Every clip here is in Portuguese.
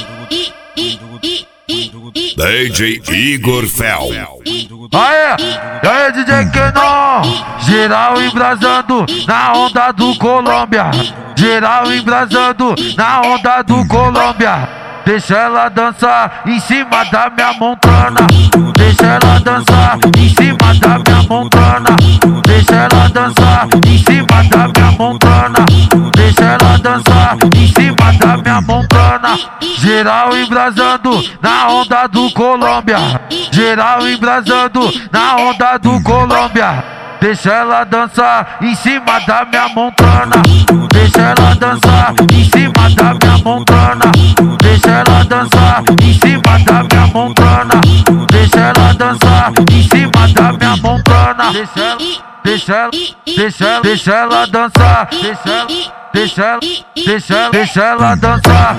DJ Igor Fel. Aê, DJ Kenon, geral embrasando na onda do Colômbia. Geral embrasando na onda do Colômbia. Deixa ela dançar em cima da minha montana. Deixa ela dançar em cima da minha montana. Deixa ela dançar em cima da minha montana. Deixa ela dançar em cima da minha montana. Geral embrasando na onda do Colômbia. Geral embrasando na onda do Colômbia. Deixa ela dançar em cima da minha montana. Deixa ela dançar em cima da minha montana. Deixa ela dançar em cima da minha montana. Deixa ela dançar em cima da minha montana. Deixa ela dançar. Deixa ela dançar.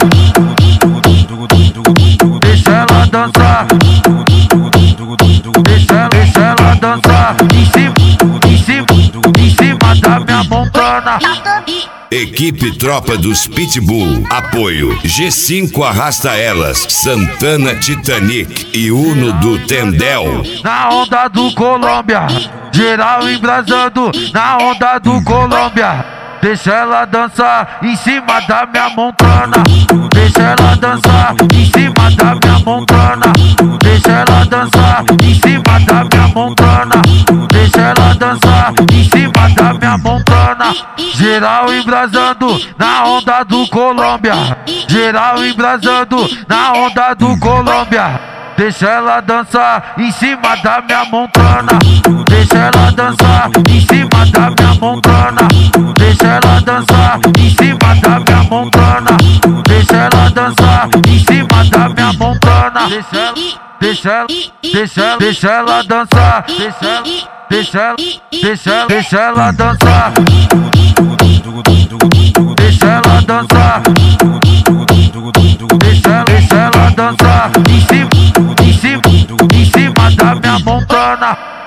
Deixa ela dançar. Deixa ela dançar em cima da minha montana. Equipe Tropa dos Pitbull. Apoio G5 Arrasta Elas, Santana Titanic e Uno do Tendel. Na onda do Colômbia, geral embrasando na onda do Colômbia. Deixa ela dançar em cima da minha montana. Deixa ela dançar em cima da minha montana. Deixa ela dançar em cima da minha montana. Deixa ela dançar em cima da minha montana. Geral embrasando na onda do Colômbia. Geral embrasando na onda do Colômbia. Deixa ela dançar em cima da minha montana. Deixa ela dançar em cima da minha montana. Deixa ela dançar em cima da minha montana. Deixa ela dançar em cima da minha montana. Deixa ela dançar. Deixa ela dançar. Deixa ela dançar. Deixa ela dançar em cima da minha montana.